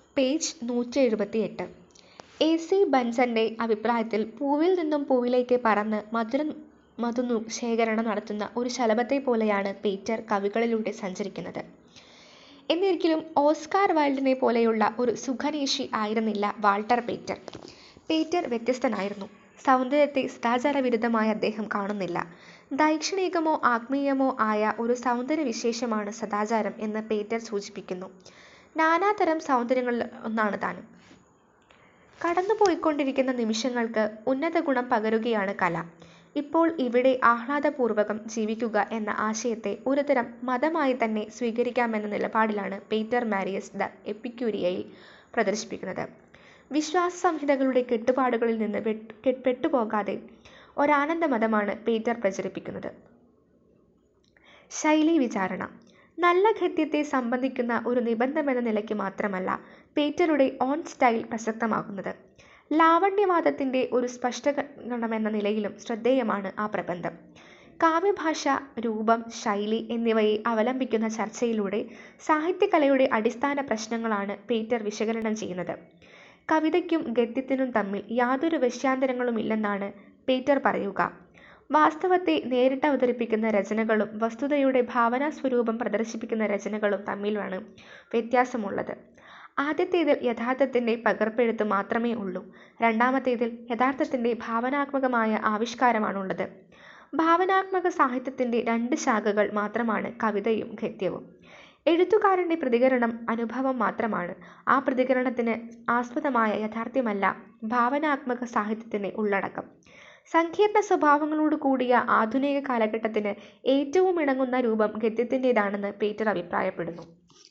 Page 178. AC ബൻസന്റെ അഭിപ്രായത്തിൽ പൂവിൽ നിന്നും പൂവിലേക്ക് പറന്ന് മധു ശേഖരണം നടത്തുന്ന ഒരു ശലഭത്തെ പോലെയാണ് പീറ്റർ കവികളിലൂടെ സഞ്ചരിക്കുന്നത്. എന്നിരിക്കലും ഓസ്കാർ വൈൽഡിനെ പോലെയുള്ള ഒരു സുഖനേശി ആയിരുന്നില്ല വാൾട്ടർ പേറ്റർ. പേറ്റർ വ്യത്യസ്തനായിരുന്നു. സൗന്ദര്യത്തെ സദാചാരവിരുദ്ധമായി അദ്ദേഹം കാണുന്നില്ല. ദൈക്ഷണികമോ ആത്മീയമോ ആയ ഒരു സൗന്ദര്യവിശേഷമാണ് സദാചാരം എന്ന് പേറ്റർ സൂചിപ്പിക്കുന്നു. നാനാതരം സൗന്ദര്യങ്ങളിൽ ഒന്നാണ് താനും. കടന്നുപോയിക്കൊണ്ടിരിക്കുന്ന നിമിഷങ്ങൾക്ക് ഉന്നത ഗുണം പകരുകയാണ് കല. ഇപ്പോൾ ഇവിടെ ആഹ്ലാദപൂർവകം ജീവിക്കുക എന്ന ആശയത്തെ ഒരുതരം മതമായി തന്നെ സ്വീകരിക്കാമെന്ന നിലപാടിലാണ് പീറ്റർ മാരിയസ് ദ എപ്പിക്യൂരിയയിൽ പ്രദർശിപ്പിക്കുന്നത്. വിശ്വാസ സംഹിതകളുടെ കെട്ടുപാടുകളിൽ നിന്ന് പെട്ടുപോകാതെ ഒരാനന്ദ മതമാണ് പീറ്റർ പ്രചരിപ്പിക്കുന്നത്. ശൈലി വിചാരണ. നല്ല ഗദ്യത്തെ സംബന്ധിക്കുന്ന ഒരു നിബന്ധമെന്ന നിലയ്ക്ക് മാത്രമല്ല പീറ്ററുടെ ഓൺ സ്റ്റൈൽ പ്രസക്തമാകുന്നത്. ലാവണ്യവാദത്തിൻ്റെ ഒരു സ്പഷ്ടീകരണമെന്ന നിലയിലും ശ്രദ്ധേയമാണ് ആ പ്രബന്ധം. കാവ്യഭാഷ, രൂപം, ശൈലി എന്നിവയെ അവലംബിക്കുന്ന ചർച്ചയിലൂടെ സാഹിത്യകലയുടെ അടിസ്ഥാന പ്രശ്നങ്ങളാണ് പീറ്റർ വിശകലനം ചെയ്യുന്നത്. കവിതയ്ക്കും ഗദ്യത്തിനും തമ്മിൽ യാതൊരു വശ്യാന്തരങ്ങളുമില്ലെന്നാണ് പീറ്റർ പറയുക. വാസ്തവത്തെ നേരിട്ട് അവതരിപ്പിക്കുന്ന രചനകളും വസ്തുതയുടെ ഭാവനാസ്വരൂപം പ്രദർശിപ്പിക്കുന്ന രചനകളും തമ്മിലാണ് വ്യത്യാസമുള്ളത്. ആദ്യത്തേതിൽ യഥാർത്ഥത്തിൻ്റെ പകർപ്പെഴുത്ത് മാത്രമേ ഉള്ളൂ. രണ്ടാമത്തേതിൽ യഥാർത്ഥത്തിൻ്റെ ഭാവനാത്മകമായ ആവിഷ്കാരമാണുള്ളത്. ഭാവനാത്മക സാഹിത്യത്തിൻ്റെ രണ്ട് ശാഖകൾ മാത്രമാണ് കവിതയും ഗദ്യവും. എഴുത്തുകാരൻ്റെ പ്രതികരണം അനുഭവം മാത്രമാണ്. ആ പ്രതികരണത്തിന് ആസ്പദമായ യാഥാർത്ഥ്യമല്ല ഭാവനാത്മക സാഹിത്യത്തിൻ്റെ ഉള്ളടക്കം. സങ്കീർണ സ്വഭാവങ്ങളോട് കൂടിയ ആധുനിക കാലഘട്ടത്തിന് ഏറ്റവും ഇണങ്ങുന്ന രൂപം ഗദ്യത്തിൻ്റേതാണെന്ന് പീറ്റർ അഭിപ്രായപ്പെടുന്നു.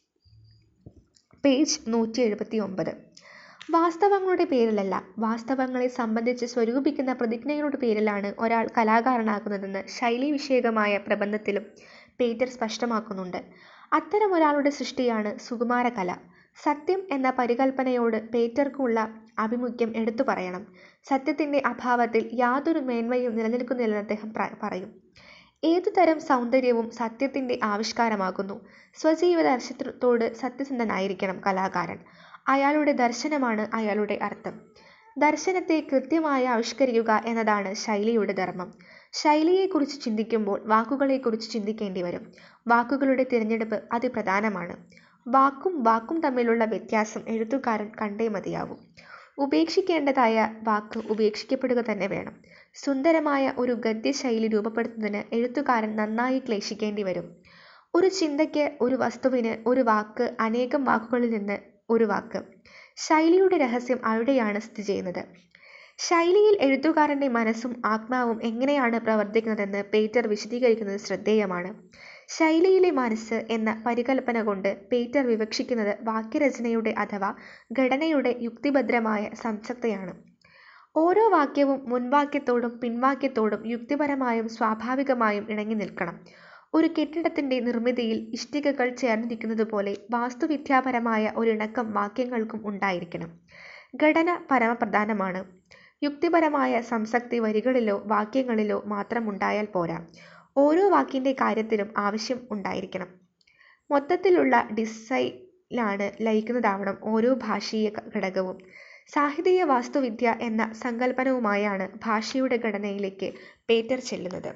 പേജ് 179. വാസ്തവങ്ങളുടെ പേരിലല്ല, വാസ്തവങ്ങളെ സംബന്ധിച്ച് സ്വരൂപിക്കുന്ന പ്രതിജ്ഞയുടെ പേരിലാണ് ഒരാൾ കലാകാരനാകുന്നതെന്ന് ശൈലീവിഷയകമായ പ്രബന്ധത്തിലും പീറ്റർ സ്പഷ്ടമാക്കുന്നുണ്ട്. അത്തരം ഒരാളുടെ സൃഷ്ടിയാണ് സുകുമാരകല. സത്യം എന്ന പരികൽപ്പനയോട് പേറ്റർക്കുള്ള ആഭിമുഖ്യം എടുത്തു പറയണം. സത്യത്തിൻ്റെ അഭാവത്തിൽ യാതൊരു മേന്മയും നിലനിൽക്കുന്നില്ലെന്ന് അദ്ദേഹം പറയും. ഏതുതരം സൗന്ദര്യവും സത്യത്തിൻ്റെ ആവിഷ്കാരമാകുന്നു. സ്വജീവ ദർശനത്തോട് സത്യസന്ധനായിരിക്കണം കലാകാരൻ. അയാളുടെ ദർശനമാണ് അയാളുടെ അർത്ഥം. ദർശനത്തെ കൃത്യമായി ആവിഷ്കരിക്കുക എന്നതാണ് ശൈലിയുടെ ധർമ്മം. ശൈലിയെക്കുറിച്ച് ചിന്തിക്കുമ്പോൾ വാക്കുകളെക്കുറിച്ച് ചിന്തിക്കേണ്ടി വരും. വാക്കുകളുടെ തിരഞ്ഞെടുപ്പ് അതിപ്രധാനമാണ്. വാക്കും തമ്മിലുള്ള വ്യത്യാസം എഴുത്തുകാരൻ കണ്ടേ മതിയാവൂ. ഉപേക്ഷിക്കേണ്ടതായ വാക്ക് ഉപേക്ഷിക്കപ്പെടുക തന്നെ വേണം. സുന്ദരമായ ഒരു ഗദ്യശൈലി രൂപപ്പെടുത്തുന്നതിന് എഴുത്തുകാരൻ നന്നായി ക്ലേശിക്കേണ്ടി വരും. ഒരു ചിന്തയ്ക്ക്, ഒരു വസ്തുവിന് ഒരു വാക്ക്, അനേകം വാക്കുകളിൽ നിന്ന് ഒരു വാക്ക്. ശൈലിയുടെ രഹസ്യം അവിടെയാണ് സ്ഥിതി ചെയ്യുന്നത്. ശൈലിയിൽ എഴുത്തുകാരൻ്റെ മനസ്സും ആത്മാവും എങ്ങനെയാണ് പ്രവർത്തിക്കുന്നതെന്ന് പീറ്റർ വിശദീകരിക്കുന്നത് ശ്രദ്ധേയമാണ്. ശൈലിയിലെ മനസ്സ് എന്ന പരികൽപ്പന കൊണ്ട് പീറ്റർ വിവക്ഷിക്കുന്നത് വാക്യരചനയുടെ അഥവാ ഘടനയുടെ യുക്തിഭദ്രമായ സംസക്തയാണ്. ഓരോ വാക്യവും മുൻവാക്യത്തോടും പിൻവാക്യത്തോടും യുക്തിപരമായും സ്വാഭാവികമായും ഇണങ്ങി നിൽക്കണം. ഒരു കെട്ടിടത്തിൻ്റെ നിർമ്മിതിയിൽ ഇഷ്ടികകൾ ചേർന്നിരിക്കുന്നതുപോലെ വാസ്തുവിദ്യാപരമായ ഒരിണക്കം വാക്യങ്ങൾക്കും ഉണ്ടായിരിക്കണം. ഘടന പരമപ്രധാനമാണ്. യുക്തിപരമായ സംസക്തി വരികളിലോ വാക്യങ്ങളിലോ മാത്രം ഉണ്ടായാൽ പോരാ. ഓരോ വാക്കിൻ്റെ കാര്യത്തിലും ആവശ്യം ഉണ്ടായിരിക്കണം. മൊത്തത്തിലുള്ള ഡിസൈനിലാണ് ലയിക്കുന്നതാവണം ഓരോ ഭാഷീയ ഘടകവും. സാഹിത്യ വാസ്തുവിദ്യ എന്ന സങ്കല്പനവുമായാണ് ഭാഷയുടെ ഘടനയിലേക്ക് പീറ്റർ ചെല്ലുന്നത്.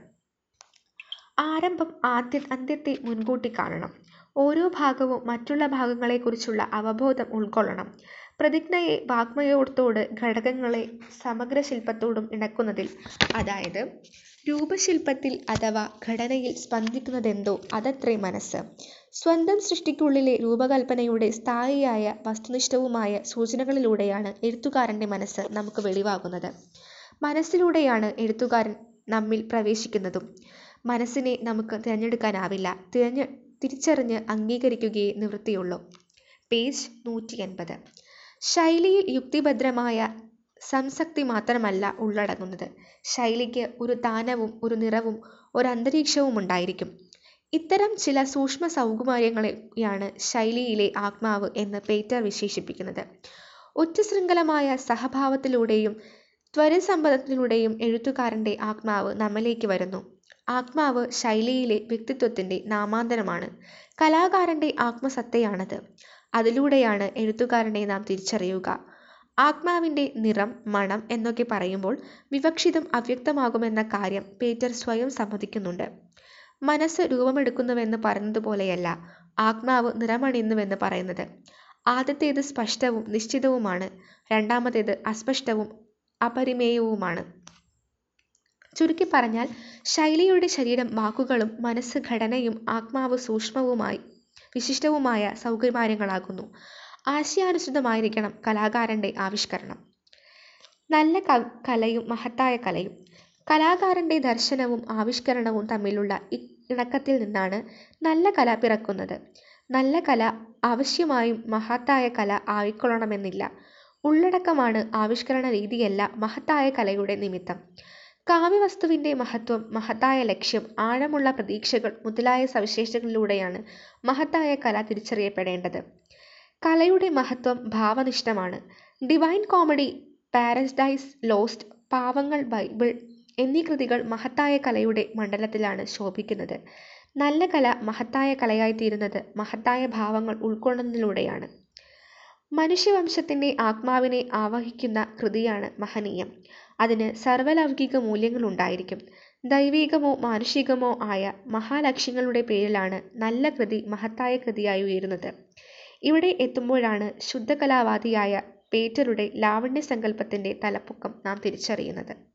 ആരംഭം അന്ത്യത്തെ മുൻകൂട്ടി കാണണം. ഓരോ ഭാഗവും മറ്റുള്ള ഭാഗങ്ങളെക്കുറിച്ചുള്ള അവബോധം ഉൾക്കൊള്ളണം. പ്രതിജ്ഞയെ വാഗ്മയത്തോട് ഘടകങ്ങളെ സമഗ്രശില്പത്തോടും ഇണക്കുന്നതിൽ, അതായത് രൂപശില്പത്തിൽ അഥവാ ഘടനയിൽ സ്പന്ദിക്കുന്നതെന്തോ അതത്രേ മനസ്സ്. സ്വന്തം സൃഷ്ടിക്കുള്ളിലെ രൂപകൽപ്പനയുടെ സ്ഥായിയായ വസ്തുനിഷ്ഠവുമായ സൂചനകളിലൂടെയാണ് എഴുത്തുകാരൻ്റെ മനസ്സ് നമുക്ക് വെളിവാകുന്നത്. മനസ്സിലൂടെയാണ് എഴുത്തുകാരൻ നമ്മിൽ പ്രവേശിക്കുന്നതും. മനസ്സിനെ നമുക്ക് തിരഞ്ഞെടുക്കാനാവില്ല. തിരിച്ചറിഞ്ഞ് അംഗീകരിക്കുകയേ നിവൃത്തിയുള്ളൂ. പേജ് 180. ശൈലിയിൽ യുക്തിഭദ്രമായ സംസക്തി മാത്രമല്ല ഉള്ളടങ്ങുന്നത്. ശൈലിക്ക് ഒരു താനവും ഒരു നിറവും ഒരു അന്തരീക്ഷവും ഉണ്ടായിരിക്കും. ഇത്തരം ചില സൂക്ഷ്മ സൗകുമാര്യങ്ങളെയാണ് ശൈലിയിലെ ആത്മാവ് എന്ന് പീറ്റർ വിശേഷിപ്പിക്കുന്നത്. ഉച്ചശൃംഖലമായ സഹഭാവത്തിലൂടെയും ത്വരിതസമ്പന്നത്തിലൂടെയും എഴുത്തുകാരൻ്റെ ആത്മാവ് നമ്മിലേക്ക് വരുന്നു. ആത്മാവ് ശൈലിയിലെ വ്യക്തിത്വത്തിൻ്റെ നാമാന്തരമാണ്. കലാകാരൻ്റെ ആത്മസത്തയാണത്. അതിലൂടെയാണ് എഴുത്തുകാരനെ നാം തിരിച്ചറിയുക. ആത്മാവിൻ്റെ നിറം, മണം എന്നൊക്കെ പറയുമ്പോൾ വിവക്ഷിതം അവ്യക്തമാകുമെന്ന കാര്യം പേറ്റർ സ്വയം സമ്മതിക്കുന്നുണ്ട്. മനസ്സ് രൂപമെടുക്കുന്നുവെന്ന് പറയുന്നതുപോലെയല്ല ആത്മാവ് നിറമണിയുന്നുവെന്ന് പറയുന്നത്. ആദ്യത്തേത് സ്പഷ്ടവും നിശ്ചിതവുമാണ്, രണ്ടാമത്തേത് അസ്പഷ്ടവും അപരിമേയവുമാണ്. ചുരുക്കി പറഞ്ഞാൽ ശൈലിയുടെ ശരീരം വാക്കുകളും മനസ്സ് ഘടനയും ആത്മാവ് സൂക്ഷ്മവുമായി വിശിഷ്ടവുമായ സൗകുമാര്യങ്ങളാകുന്നു. ആശയാനുസൃതമായിരിക്കണം കലാകാരൻ്റെ ആവിഷ്കരണം. നല്ല കലയും മഹത്തായ കലയും. കലാകാരൻ്റെ ദർശനവും ആവിഷ്കരണവും തമ്മിലുള്ള ഇണക്കത്തിൽ നിന്നാണ് നല്ല കല പിറക്കുന്നത്. നല്ല കല അവശ്യമായും മഹത്തായ കല ആയിക്കൊള്ളണമെന്നില്ല. ഉള്ളടക്കമാണ് ആവിഷ്കരണ രീതിയല്ല മഹത്തായ കലയുടെ നിമിത്തം. കാവ്യവസ്തുവിൻ്റെ മഹത്വം, മഹത്തായ ലക്ഷ്യം, ആഴമുള്ള പ്രതീക്ഷകൾ മുതലായ സവിശേഷതകളിലൂടെയാണ് മഹത്തായ കല തിരിച്ചറിയപ്പെടേണ്ടത്. കലയുടെ മഹത്വം ഭാവനിഷ്ഠമാണ്. ഡിവൈൻ കോമഡി, പാരഡൈസ് ലോസ്റ്റ്, പാവങ്ങൾ, ബൈബിൾ എന്നീ കൃതികൾ മഹത്തായ കലയുടെ മണ്ഡലത്തിലാണ് ശോഭിക്കുന്നത്. നല്ല കല മഹത്തായ കലയായിത്തീരുന്നത് മഹത്തായ ഭാവങ്ങൾ ഉൾക്കൊള്ളുന്നതിലൂടെയാണ്. മനുഷ്യവംശത്തിൻ്റെ ആത്മാവിനെ ആവഹിക്കുന്ന കൃതിയാണ് മഹനീയം. അതിന് സർവലൗകിക മൂല്യങ്ങളുണ്ടായിരിക്കും. ദൈവികമോ മാനുഷികമോ ആയ മഹാലക്ഷ്യങ്ങളുടെ പേരിലാണ് നല്ല കൃതി മഹത്തായ കൃതിയായി ഉയരുന്നത്. ഇവിടെ എത്തുമ്പോഴാണ് ശുദ്ധകലാവാദിയായ പേറ്ററുടെ ലാവണ്യസങ്കല്പത്തിൻ്റെ തലപ്പൊക്കം നാം തിരിച്ചറിയുന്നത്.